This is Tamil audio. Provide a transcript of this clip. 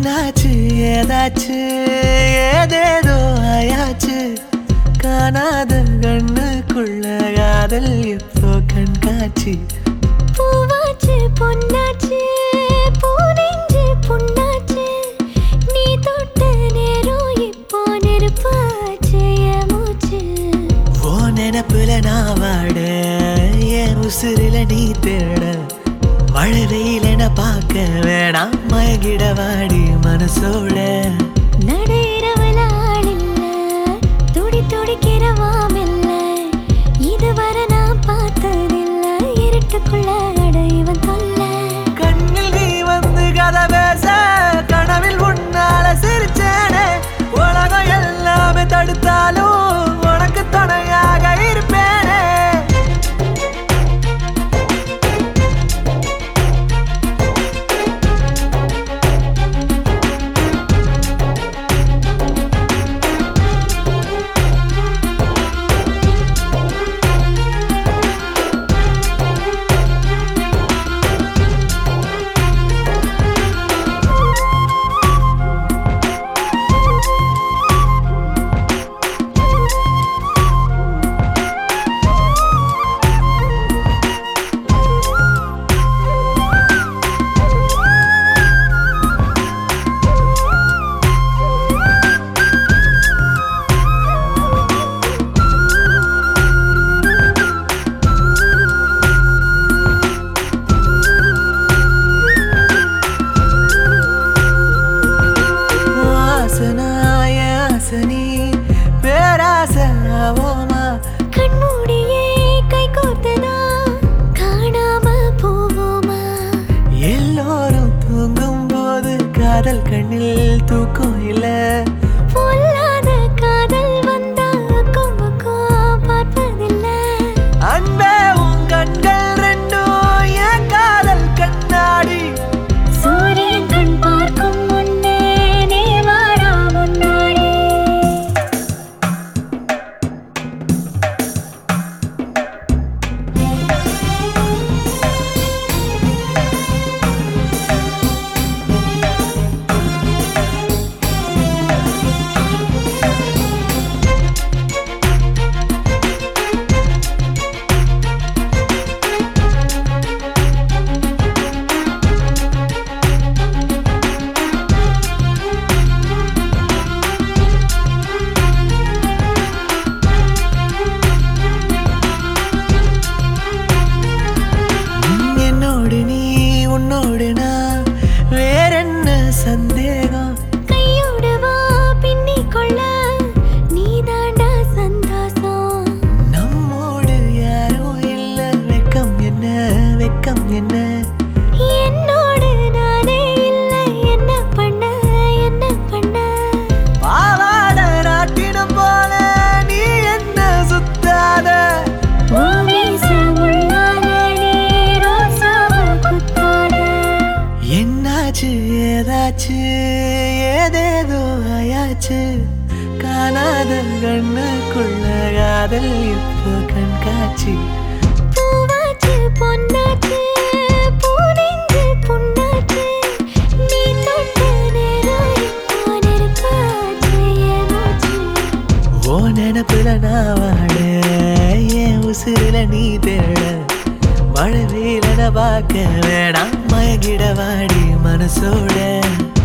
என்னாச்சு ஏதாச்சு ஏதேதோ ஆயாச்சு காணாத கண்ணுக்குள்ள காதல் இப்போ கண்காட்சி பூவாச்சு பொன்னாச்சு பூனெஞ்சு புண்ணாச்சு நீ தொட்ட நேரம் இப்போ நெருப்பாச்சு என் மூச்சு ஓ நினப்புல நான் வாட என் உசுரில நீ தேட மழை வெயிலென பார்க்க வேணாம் மயங்கிட வாடி மனசோட நடையிறவல ஆளில்ல துடி துடிக்கிறவாமில்ல இதுவரை நான் பார்த்ததில்ல இருட்டுக்குள்ள அடைவன் தொல்ல கண்ணில் நீ வந்து கதை பேச கனவில் உன்னால சிரிச்சேனே உலகம் எல்லாமே தடுத்தாலும் உனக்கு துணையாக இருப்பேனே பேராசோமா கண்மூடியே கை கோர்த்தனா காணாம போவோமா எல்லோரும் தூங்கும் போது காதல் கண்ணில் தூக்கம் இல்ல பொல்லாத காதல் வந்தா அக்கம் பார்ப்பதில்லை அன்பே உன் கண்கள் ரெண்டும் என் காதல் கண்ணாடி சூரியன் கண் பார்க்கும் முன்னே நீ வாடா முன்னாடி என்னோடு நீ உன்னோடு நான் வேறென்ன சந்தேகம் கையோடு வா பின்னிக் கொள்ள நீ தாண்டா சந்தோஷம் நம்மோடு யாரும் இல்ல வெக்கம் என்ன வெக்கம் என்ன என்னோடு நானே இல்லை என்ன பண்ண என்ன பண்ண பாவாட நாட்டினம் போல நீ என்ன சுத்தாத என்னாச்சு ஏதாச்சு ஏதேதோ ஆயாச்சு காணாத கண்ணுக்குள்ள காதல் இப்போ கண்காட்சி பூவாச்சு பொன்னாச்சு பூனெஞ்சு புண்ணாச்சு நீ தொட்ட நேரம் இப்போ நெருப்பாச்சு என் மூச்சு ஓ நினப்புல நான் வாட என் உசுரில நீ தேட மழை வெயிலென பார்க்க வேணாம் மயங்கிட வாடி மனசோட